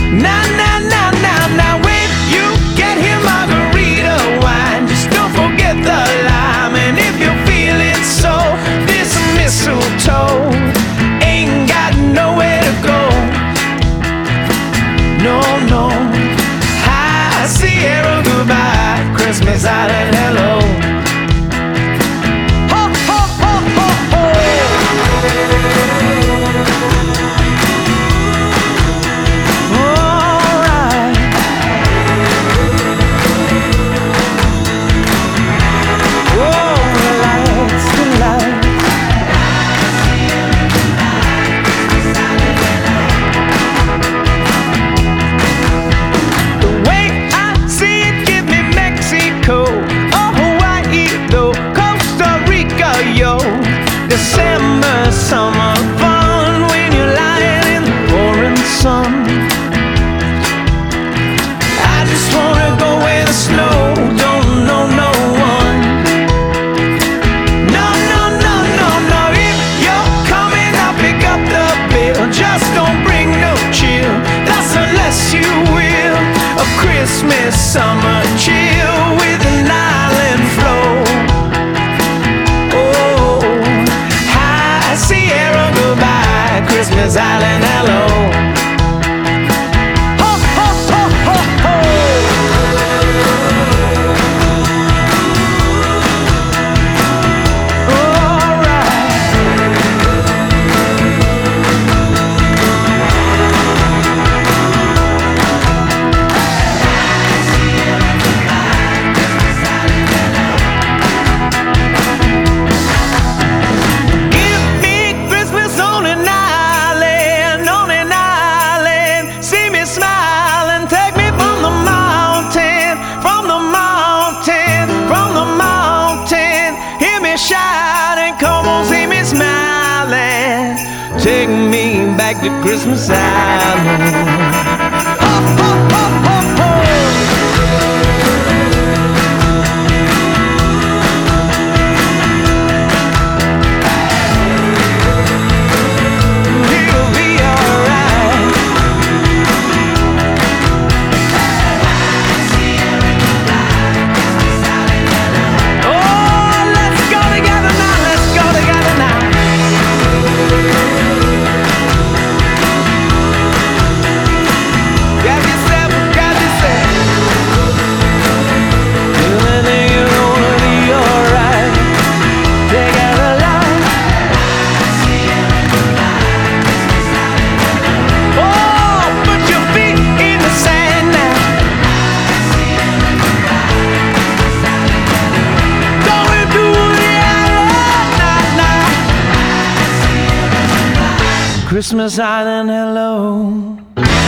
Now, now, now, now, now, when you get here, margarita wine, just don't forget the lime. And if you're feeling so, this mistletoe ain't got nowhere to go. No, no. Hi, Sierra, goodbye. Christmas Island, hello. Ho, ho, ho, ho, ho. December, summer fun when you're lying in the pouring sun. I just wanna go where the snow don't know no one. No, no, no, no, no. If you're coming, I'll pick up the bill. Just don't bring no chill. That's unless you will. A Christmas summer chill with an island flow. Christmas Island, hello. Ho, ho, ho, ho, ho. All right. Give me Christmas on an island, on an island. See me smiling, take me from the mountain, from the mountain, from the mountain. Hear me shouting, come on, see me smiling. Take me back to Christmas Island. Ho, ho, ho, ho, ho. It'll be alright. Oh, let's go together now, let's go together now. Grab yourself, grab yourself. Everything is gonna be alright. Together line. Oh, put your feet in the sand now. Going through the island now, now. Christmas Island, hello.